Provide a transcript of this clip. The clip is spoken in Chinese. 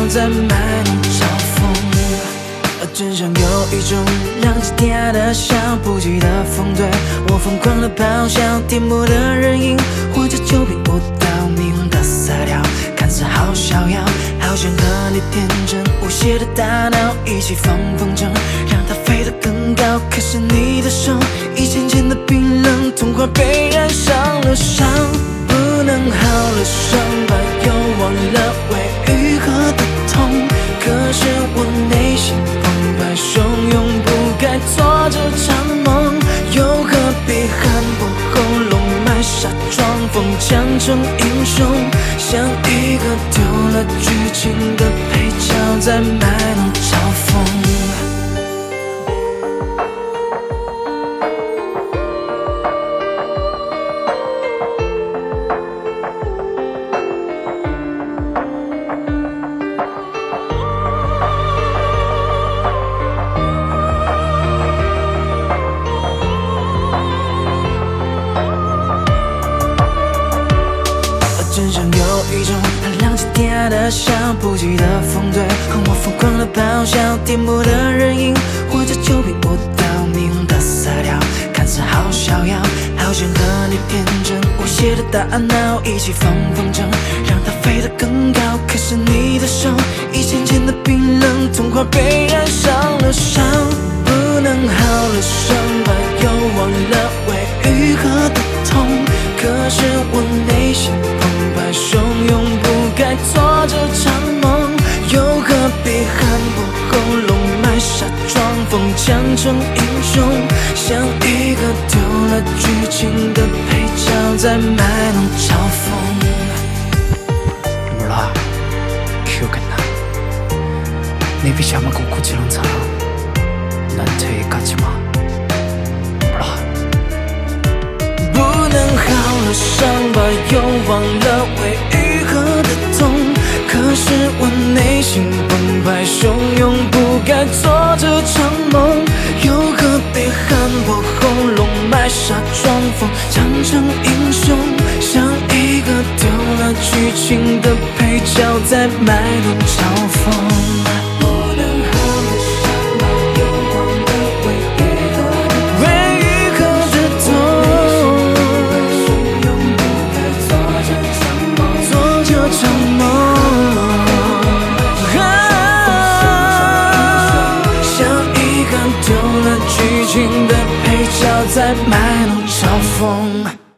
在卖弄嘲讽。真想有一种让自嗲的笑不羁的风对我疯狂的咆哮，颠簸的人影，或者酒瓶舞蹈，霓虹的色调，看似好逍遥，好想和你天真无邪的大脑一起放风筝，让它飞得更高。可是你的手一渐渐的冰冷，童话被染上了伤，不能好了伤疤，又忘了会愈合的痛。可是我内心澎湃汹涌，不该做这场梦，又何必喊破喉咙埋下装疯强成英雄，像一个丢了剧情的配角在卖弄嘲讽。真想有一种让自嗲的笑不羁的风对和我疯狂的咆哮，颠簸的人影，或者酒瓶舞蹈，霓虹的色调，看似好逍遥，好想和你天真无邪的大脑一起放风筝，让它飞得更高。可是你的手一渐渐的冰冷，童话被染上了伤，不能好了伤疤，又忘了会愈合的痛。可是我内心澎湃汹涌，不该做这场梦，又何必喊破喉咙埋下装疯强成英雄，像一个丢了剧情的配角在卖弄嘲讽。 몰라, 기억했나? 내 빛이 아마 꽃꽃이랑 살아. 난 저기까지만. 不能好了伤疤，又忘了会愈合的痛。可是我内心澎湃汹涌，不该做这场梦，又何必喊破喉咙埋下装疯强成英雄，像一个丢了剧情的配角在卖弄嘲讽。丢了剧情的配角在卖弄嘲讽。